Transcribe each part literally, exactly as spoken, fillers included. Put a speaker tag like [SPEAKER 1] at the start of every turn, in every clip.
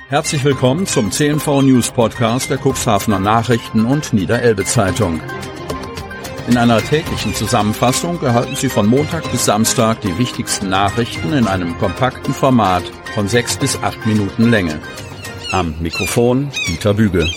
[SPEAKER 1] Herzlich willkommen zum C N V News Podcast der Cuxhavener Nachrichten und Niederelbe Zeitung. In einer täglichen Zusammenfassung erhalten Sie von Montag bis Samstag die wichtigsten Nachrichten in einem kompakten Format von sechs bis acht Minuten Länge. Am Mikrofon Dieter Büge.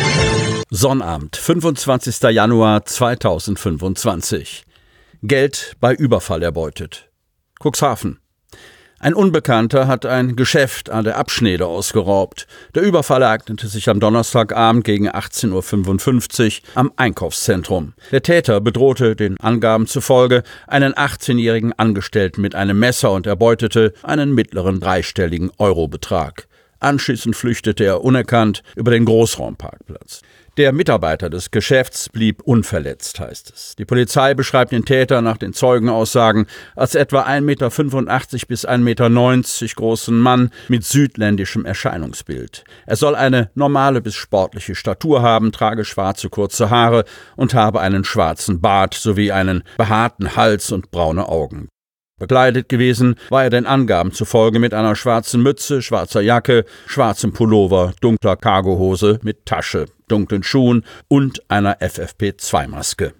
[SPEAKER 1] Sonnabend, fünfundzwanzigster Januar zweitausendfünfundzwanzig. Geld bei Überfall erbeutet. Cuxhaven. Ein Unbekannter hat ein Geschäft an der Abschnede ausgeraubt. Der Überfall ereignete sich am Donnerstagabend gegen achtzehn Uhr fünfundfünfzig am Einkaufszentrum. Der Täter bedrohte den Angaben zufolge einen achtzehnjährigen Angestellten mit einem Messer und erbeutete einen mittleren dreistelligen Eurobetrag. Anschließend flüchtete er unerkannt über den Großraumparkplatz. Der Mitarbeiter des Geschäfts blieb unverletzt, heißt es. Die Polizei beschreibt den Täter nach den Zeugenaussagen als etwa ein Meter fünfundachtzig bis ein Meter neunzig großen Mann mit südländischem Erscheinungsbild. Er soll eine normale bis sportliche Statur haben, trage schwarze kurze Haare und habe einen schwarzen Bart sowie einen behaarten Hals und braune Augen. Bekleidet gewesen war er den Angaben zufolge mit einer schwarzen Mütze, schwarzer Jacke, schwarzem Pullover, dunkler Cargohose mit Tasche, dunklen Schuhen und einer F F P zwei Maske.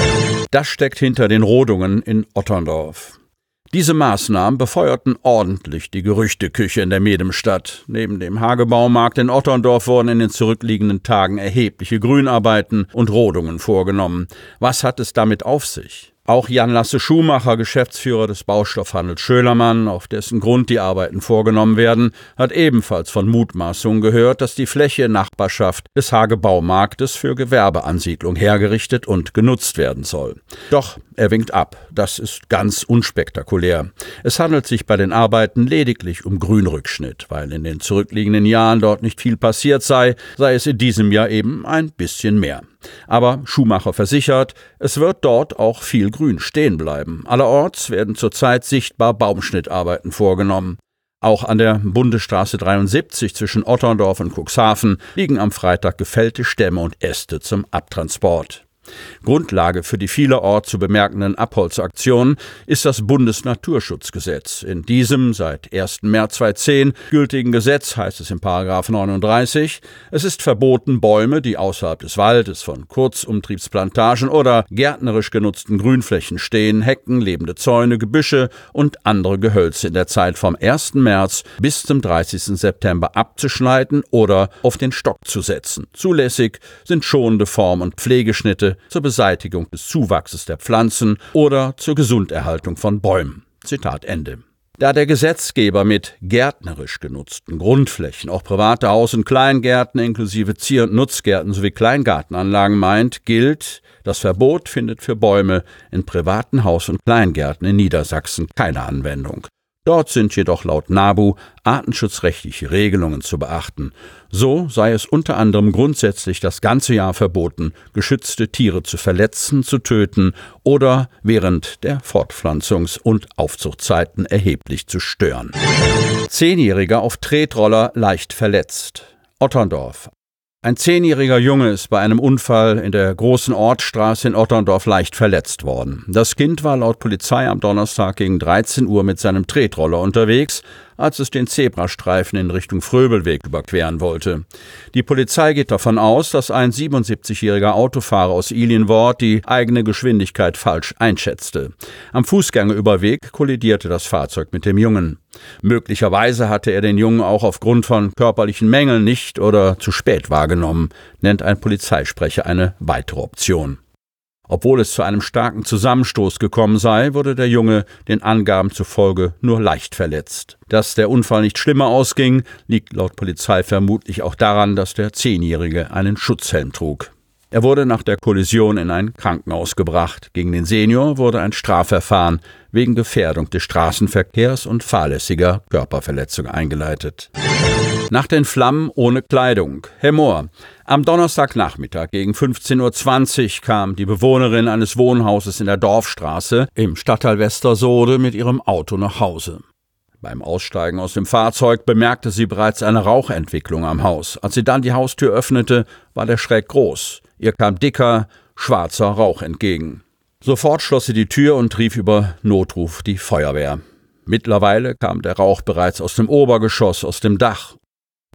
[SPEAKER 1] Das steckt hinter den Rodungen in Otterndorf. Diese Maßnahmen befeuerten ordentlich die Gerüchteküche in der Medemstadt. Neben dem Hagebaumarkt in Otterndorf wurden in den zurückliegenden Tagen erhebliche Grünarbeiten und Rodungen vorgenommen. Was hat es damit auf sich? Auch Jan-Lasse Schumacher, Geschäftsführer des Baustoffhandels Schölermann, auf dessen Grund die Arbeiten vorgenommen werden, hat ebenfalls von Mutmaßungen gehört, dass die Fläche in Nachbarschaft des Hagebaumarktes für Gewerbeansiedlung hergerichtet und genutzt werden soll. Doch er winkt ab. Das ist ganz unspektakulär. Es handelt sich bei den Arbeiten lediglich um Grünrückschnitt. Weil in den zurückliegenden Jahren dort nicht viel passiert sei, sei es in diesem Jahr eben ein bisschen mehr. Aber Schumacher versichert, es wird dort auch viel Grün stehen bleiben. Allerorts werden zurzeit sichtbar Baumschnittarbeiten vorgenommen. Auch an der Bundesstraße dreiundsiebzig zwischen Otterndorf und Cuxhaven liegen am Freitag gefällte Stämme und Äste zum Abtransport. Grundlage für die vielerorts zu bemerkenden Abholzaktionen ist das Bundesnaturschutzgesetz. In diesem seit ersten März zweitausendzehn gültigen Gesetz heißt es in Paragraph neununddreißig, es ist verboten, Bäume, die außerhalb des Waldes von Kurzumtriebsplantagen oder gärtnerisch genutzten Grünflächen stehen, Hecken, lebende Zäune, Gebüsche und andere Gehölze in der Zeit vom ersten März bis zum dreißigsten September abzuschneiden oder auf den Stock zu setzen. Zulässig sind schonende Form- und Pflegeschnitte zur Beseitigung des Zuwachses der Pflanzen oder zur Gesunderhaltung von Bäumen. Zitat Ende. Da der Gesetzgeber mit gärtnerisch genutzten Grundflächen auch private Haus- und Kleingärten inklusive Zier- und Nutzgärten sowie Kleingartenanlagen meint, gilt, das Verbot findet für Bäume in privaten Haus- und Kleingärten in Niedersachsen keine Anwendung. Dort sind jedoch laut NABU artenschutzrechtliche Regelungen zu beachten. So sei es unter anderem grundsätzlich das ganze Jahr verboten, geschützte Tiere zu verletzen, zu töten oder während der Fortpflanzungs- und Aufzuchtzeiten erheblich zu stören. Zehnjähriger auf Tretroller leicht verletzt. Otterndorf. Ein zehnjähriger Junge ist bei einem Unfall in der großen Ortsstraße in Otterndorf leicht verletzt worden. Das Kind war laut Polizei am Donnerstag gegen dreizehn Uhr mit seinem Tretroller unterwegs, als es den Zebrastreifen in Richtung Fröbelweg überqueren wollte. Die Polizei geht davon aus, dass ein siebenundsiebzigjähriger Autofahrer aus Ilienwort die eigene Geschwindigkeit falsch einschätzte. Am Fußgängerüberweg kollidierte das Fahrzeug mit dem Jungen. Möglicherweise hatte er den Jungen auch aufgrund von körperlichen Mängeln nicht oder zu spät wahrgenommen, nennt ein Polizeisprecher eine weitere Option. Obwohl es zu einem starken Zusammenstoß gekommen sei, wurde der Junge den Angaben zufolge nur leicht verletzt. Dass der Unfall nicht schlimmer ausging, liegt laut Polizei vermutlich auch daran, dass der Zehnjährige einen Schutzhelm trug. Er wurde nach der Kollision in ein Krankenhaus gebracht. Gegen den Senior wurde ein Strafverfahren wegen Gefährdung des Straßenverkehrs und fahrlässiger Körperverletzung eingeleitet. Nach den Flammen ohne Kleidung. Hemmoor. Am Donnerstagnachmittag gegen fünfzehn Uhr zwanzig kam die Bewohnerin eines Wohnhauses in der Dorfstraße im Stadtteil Westersoode mit ihrem Auto nach Hause. Beim Aussteigen aus dem Fahrzeug bemerkte sie bereits eine Rauchentwicklung am Haus. Als sie dann die Haustür öffnete, war der Schreck groß. Ihr kam dicker, schwarzer Rauch entgegen. Sofort schloss sie die Tür und rief über Notruf die Feuerwehr. Mittlerweile kam der Rauch bereits aus dem Obergeschoss, aus dem Dach.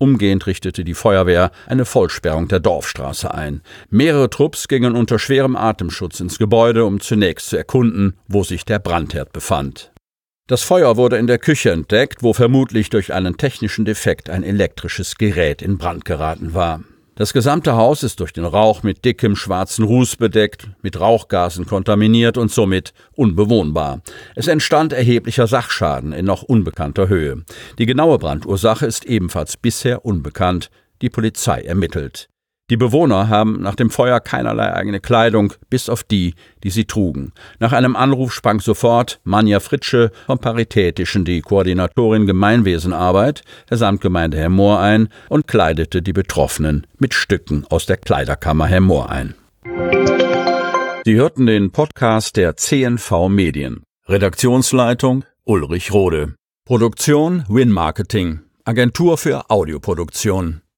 [SPEAKER 1] Umgehend richtete die Feuerwehr eine Vollsperrung der Dorfstraße ein. Mehrere Trupps gingen unter schwerem Atemschutz ins Gebäude, um zunächst zu erkunden, wo sich der Brandherd befand. Das Feuer wurde in der Küche entdeckt, wo vermutlich durch einen technischen Defekt ein elektrisches Gerät in Brand geraten war. Das gesamte Haus ist durch den Rauch mit dickem schwarzen Ruß bedeckt, mit Rauchgasen kontaminiert und somit unbewohnbar. Es entstand erheblicher Sachschaden in noch unbekannter Höhe. Die genaue Brandursache ist ebenfalls bisher unbekannt. Die Polizei ermittelt. Die Bewohner haben nach dem Feuer keinerlei eigene Kleidung, bis auf die, die sie trugen. Nach einem Anruf sprang sofort Manja Fritsche vom Paritätischen, die Koordinatorin Gemeinwesenarbeit der Samtgemeinde Hemmoor, ein und kleidete die Betroffenen mit Stücken aus der Kleiderkammer Hemmoor ein. Sie hörten den Podcast der C N V Medien. Redaktionsleitung Ulrich Rode. Produktion Win Marketing, Agentur für Audioproduktion.